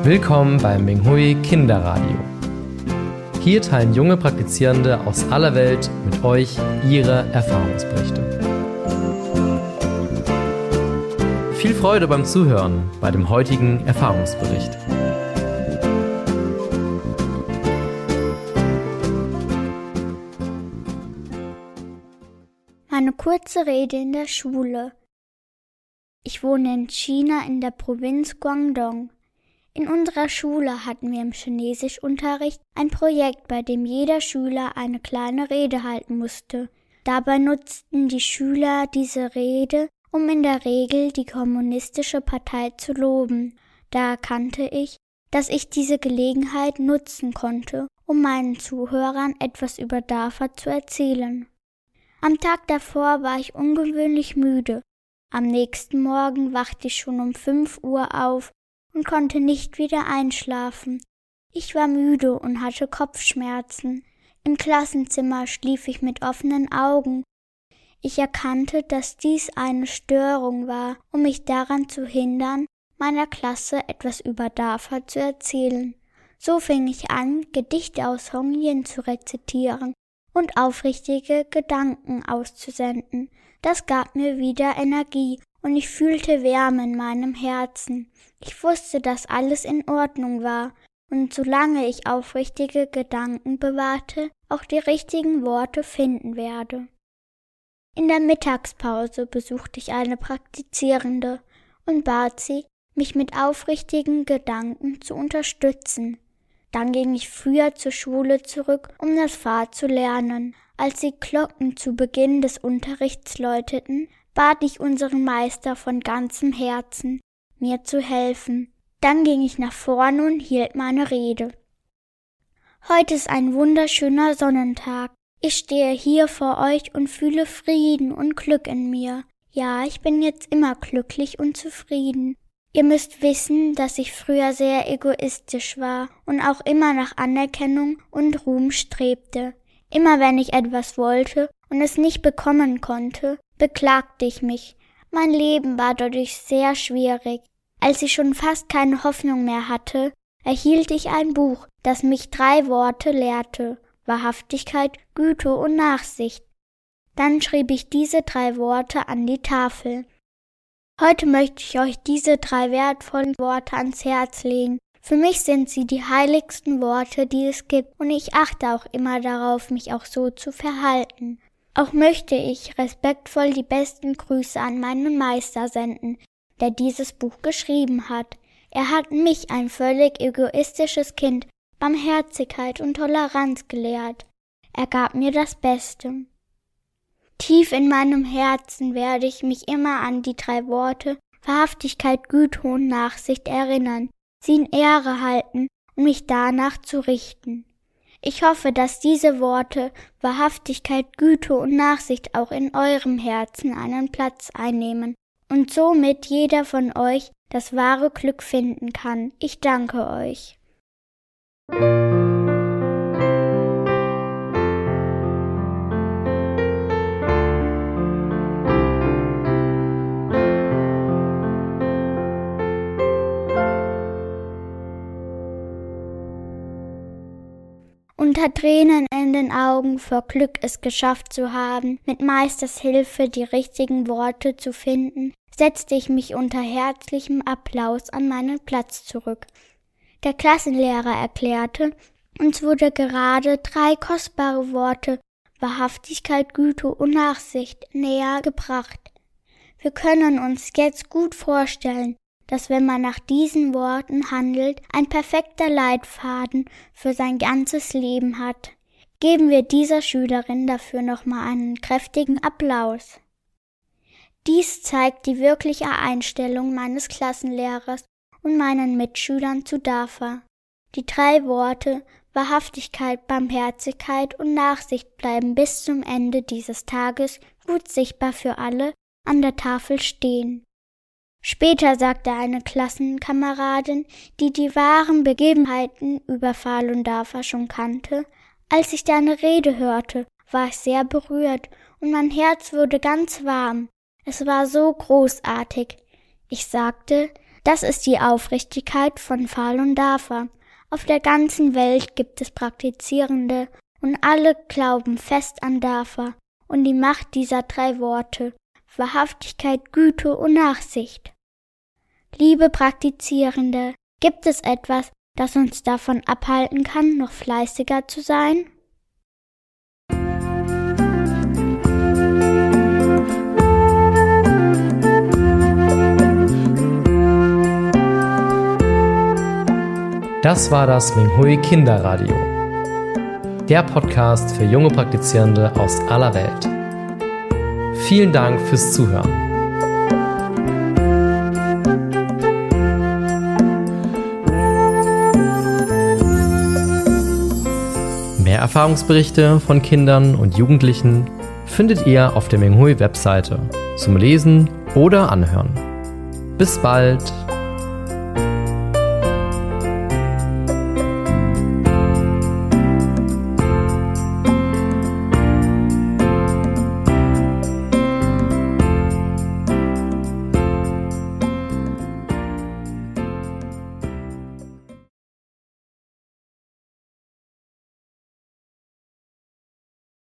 Willkommen beim Minghui Kinderradio. Hier teilen junge Praktizierende aus aller Welt mit euch ihre Erfahrungsberichte. Viel Freude beim Zuhören bei dem heutigen Erfahrungsbericht. Eine kurze Rede in der Schule. Ich wohne in China in der Provinz Guangdong. In unserer Schule hatten wir im Chinesischunterricht ein Projekt, bei dem jeder Schüler eine kleine Rede halten musste. Dabei nutzten die Schüler diese Rede, um in der Regel die kommunistische Partei zu loben. Da erkannte ich, dass ich diese Gelegenheit nutzen konnte, um meinen Zuhörern etwas über DARPA zu erzählen. Am Tag davor war ich ungewöhnlich müde. Am nächsten Morgen wachte ich schon um 5 Uhr auf und konnte nicht wieder einschlafen. Ich war müde und hatte Kopfschmerzen. Im Klassenzimmer schlief ich mit offenen Augen. Ich erkannte, dass dies eine Störung war, um mich daran zu hindern, meiner Klasse etwas über DARPA zu erzählen. So fing ich an, Gedichte aus Hong Yin zu rezitieren und aufrichtige Gedanken auszusenden. Das gab mir wieder Energie und ich fühlte Wärme in meinem Herzen. Ich wusste, dass alles in Ordnung war und solange ich aufrichtige Gedanken bewahrte, auch die richtigen Worte finden werde. In der Mittagspause besuchte ich eine Praktizierende und bat sie, mich mit aufrichtigen Gedanken zu unterstützen. Dann ging ich früher zur Schule zurück, um das Pfad zu lernen. Als die Glocken zu Beginn des Unterrichts läuteten, bat ich unseren Meister von ganzem Herzen, mir zu helfen. Dann ging ich nach vorne und hielt meine Rede. Heute ist ein wunderschöner Sonnentag. Ich stehe hier vor euch und fühle Frieden und Glück in mir. Ja, ich bin jetzt immer glücklich und zufrieden. Ihr müsst wissen, dass ich früher sehr egoistisch war und auch immer nach Anerkennung und Ruhm strebte. Immer wenn ich etwas wollte und es nicht bekommen konnte, beklagte ich mich. Mein Leben war dadurch sehr schwierig. Als ich schon fast keine Hoffnung mehr hatte, erhielt ich ein Buch, das mich 3 Worte lehrte: Wahrhaftigkeit, Güte und Nachsicht. Dann schrieb ich diese 3 Worte an die Tafel. Heute möchte ich euch diese 3 wertvollen Worte ans Herz legen. Für mich sind sie die heiligsten Worte, die es gibt, und ich achte auch immer darauf, mich auch so zu verhalten. Auch möchte ich respektvoll die besten Grüße an meinen Meister senden, der dieses Buch geschrieben hat. Er hat mich, ein völlig egoistisches Kind, Barmherzigkeit und Toleranz gelehrt. Er gab mir das Beste. Tief in meinem Herzen werde ich mich immer an die 3 Worte Wahrhaftigkeit, Güte und Nachsicht erinnern, sie in Ehre halten und mich danach zu richten. Ich hoffe, dass diese Worte Wahrhaftigkeit, Güte und Nachsicht auch in eurem Herzen einen Platz einnehmen und somit jeder von euch das wahre Glück finden kann. Ich danke euch. Unter Tränen in den Augen, vor Glück es geschafft zu haben, mit Meisters Hilfe die richtigen Worte zu finden, setzte ich mich unter herzlichem Applaus an meinen Platz zurück. Der Klassenlehrer erklärte, uns wurde gerade 3 kostbare Worte, Wahrhaftigkeit, Güte und Nachsicht, näher gebracht. Wir können uns jetzt gut vorstellen, dass wenn man nach diesen Worten handelt, ein perfekter Leitfaden für sein ganzes Leben hat. Geben wir dieser Schülerin dafür nochmal einen kräftigen Applaus. Dies zeigt die wirkliche Einstellung meines Klassenlehrers und meinen Mitschülern zu DARPA. Die 3 Worte Wahrhaftigkeit, Barmherzigkeit und Nachsicht bleiben bis zum Ende dieses Tages gut sichtbar für alle an der Tafel stehen. Später sagte eine Klassenkameradin, die die wahren Begebenheiten über Falun Dafa schon kannte: Als ich deine Rede hörte, war ich sehr berührt und mein Herz wurde ganz warm. Es war so großartig. Ich sagte, Das ist die Aufrichtigkeit von Falun Dafa. Auf der ganzen Welt gibt es Praktizierende und alle glauben fest an Dafa und die Macht dieser 3 Worte: Wahrhaftigkeit, Güte und Nachsicht. Liebe Praktizierende, gibt es etwas, das uns davon abhalten kann, noch fleißiger zu sein? Das war das Minghui Kinderradio. Der Podcast für junge Praktizierende aus aller Welt. Vielen Dank fürs Zuhören. Mehr Erfahrungsberichte von Kindern und Jugendlichen findet ihr auf der Minghui-Webseite zum Lesen oder Anhören. Bis bald!